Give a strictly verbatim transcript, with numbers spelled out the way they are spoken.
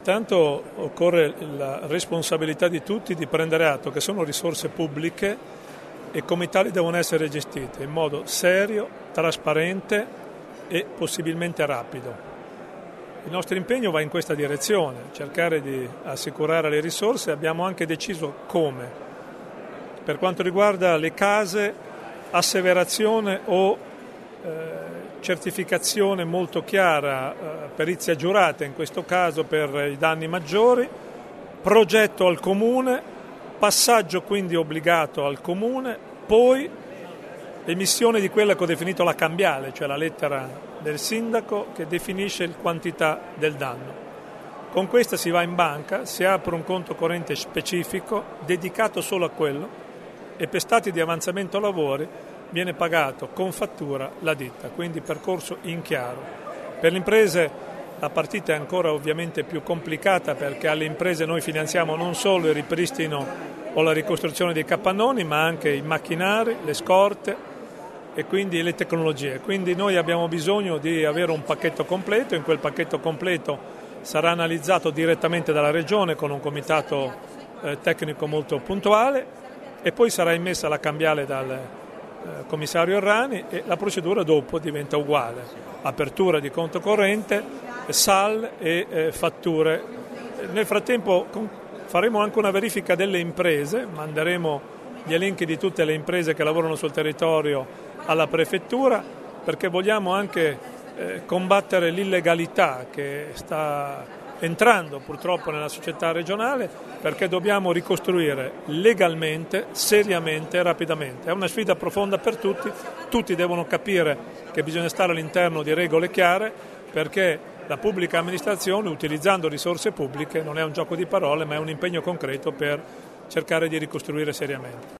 Intanto occorre la responsabilità di tutti di prendere atto che sono risorse pubbliche e come tali devono essere gestite in modo serio, trasparente e possibilmente rapido. Il nostro impegno va in questa direzione, cercare di assicurare le risorse. Abbiamo anche deciso come. Per quanto riguarda le case, asseverazione o eh, certificazione molto chiara, eh, perizia giurata in questo caso per i danni maggiori, progetto al Comune, passaggio quindi obbligato al Comune, poi emissione di quella che ho definito la cambiale, cioè la lettera del sindaco che definisce la quantità del danno. Con questa si va in banca, si apre un conto corrente specifico dedicato solo a quello e per stati di avanzamento lavori viene pagato con fattura la ditta, quindi percorso in chiaro. Per le imprese la partita è ancora ovviamente più complicata perché alle imprese noi finanziamo non solo il ripristino o la ricostruzione dei capannoni ma anche i macchinari, le scorte e quindi le tecnologie. Quindi noi abbiamo bisogno di avere un pacchetto completo, in quel pacchetto completo sarà analizzato direttamente dalla Regione con un comitato eh, tecnico molto puntuale e poi sarà immessa la cambiale dal commissario Errani e la procedura dopo diventa uguale, apertura di conto corrente, S A L e eh, fatture. Nel frattempo faremo anche una verifica delle imprese, manderemo gli elenchi di tutte le imprese che lavorano sul territorio alla prefettura perché vogliamo anche eh, combattere l'illegalità che sta entrando purtroppo nella società regionale, perché dobbiamo ricostruire legalmente, seriamente e rapidamente. È una sfida profonda per tutti, tutti devono capire che bisogna stare all'interno di regole chiare perché la pubblica amministrazione, utilizzando risorse pubbliche, non è un gioco di parole ma è un impegno concreto per cercare di ricostruire seriamente.